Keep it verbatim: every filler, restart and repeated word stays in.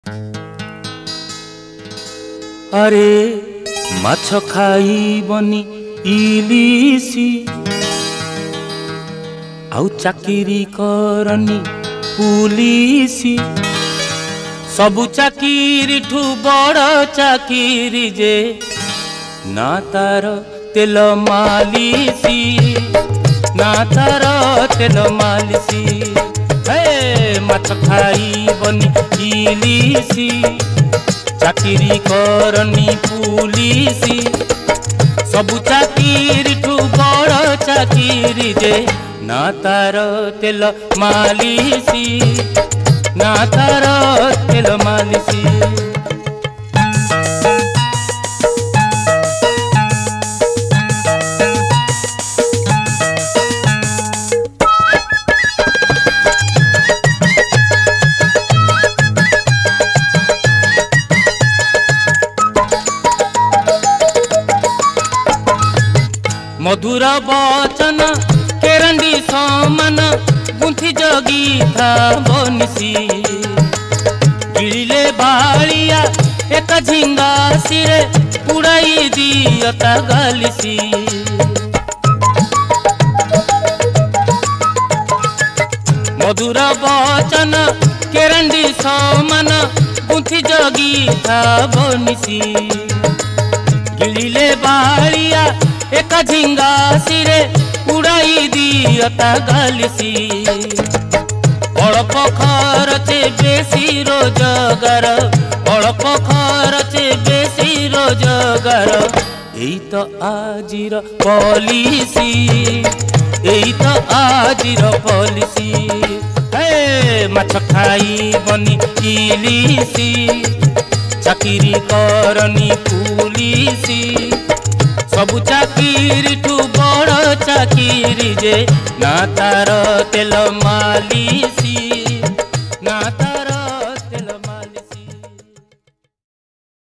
अरे माछ खाइबनी इलिसी आउ चाकिरी करनी पुलिसी सबु चाकिरी ठू बड़ चाकिरी जे ना तार तेल मालिसी ना तार तेल मालिसी हे माछ खाइबनी इलिसी चाकिरी करनी पुलिसी सबु चाकिरी ठू बड़ चाकिरी जे ना तार तेल मालिसी ना तार तेल मालिसी। मधुर वचन केरंडी समान गुंथी जगी था बनिसी गिड़िले बालिया एक झिंगा सिरे उड़ाई दियता गालिसी मधुर वचन केरंडी समान गुंथी जगी था बनिसी गिड़िले बालिया एक झिंगा सिरे उड़ाई दियता गालिसी अल्प खरचे बेसी रोजगार अल्प खरचे बेसी रोजगार एई तो आजिर पॉलिसी एई तो आजिर पॉलिसी हे माछ खाइबनी इलिसी चाकिरी करनी पुलिसी सबु चाकिरी ठू बड़ चाकिरी जे ना तार तेल मालिसी।